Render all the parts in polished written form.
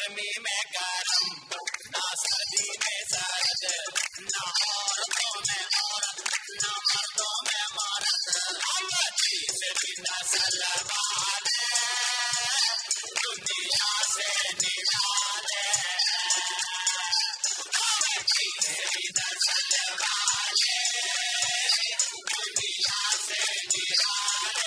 गर्मी में गरम, ना सर्दी में सर्द, ना औरतों में औरत, ना मर्दों में मर्द। हम तीसरी नस्ल वाले दुनिया से निराले, हम तीसरी नस्ल वाले दुनिया से निराले।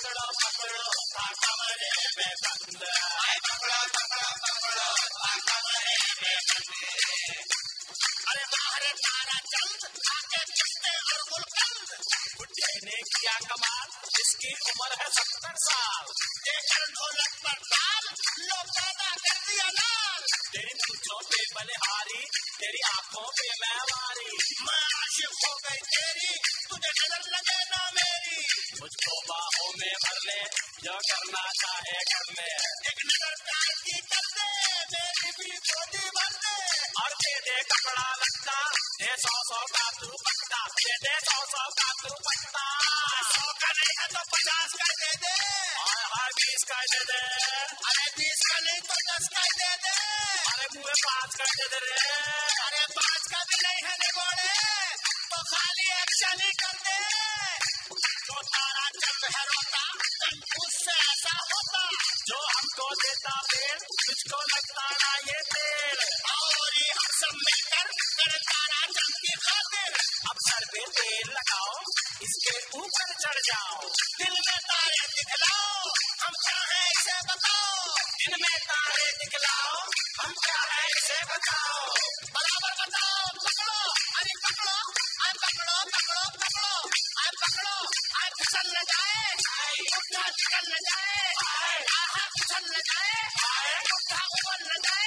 पकड़ो पकड़ो पकड़ो, पकड़ो पकड़ो पकड़ो, खबरदार लो पैदा कर दिया लाल तेरी पूछों पे बलिहारी तेरी आंखों पे मैं वारी मैं आशिक हो गई तेरी तुझे नजर लगे ना मेरी मुझको बाहों में भर ले जो करना चाहे कर ले एक नजर प्यार की कर दे मेरी भी गोदी भर दे और दे दे कपड़ा लगता दे 100 का तू पट्टा दे दे 100 का तू पट्टा 100 का नहीं है तो 50 का दे दे हाय 20 का दे दे अरे 20 का नहीं तो 10 का दे दे अरे पूरे 5 का दे दे रे अरे 5 का भी नहीं है निगोड़े तो खाली एक्शन ही कर दे जो तारा चंद है रोता उससे ऐसा होता जो हमको देता पेड़ तुझको लगता ना ये तेल और ये हम सब मिलकर कर तारा चंद की खातिर अब सर पे तेल लगाओ इसके ऊपर चढ़ जाओ दिल में तारे दिखलाओ हम क्या है इसे बताओ दिन में तारे दिखलाओ हम क्या है इसे बताओ बराबर बताओ पकड़ो अरे पकड़ो अरे पकड़ो पकड़ो पकड़ो अरे पकड़ो अरे फिसल न जाए उठा निकल न जाए फिसल न जाए उठा उबल न जाए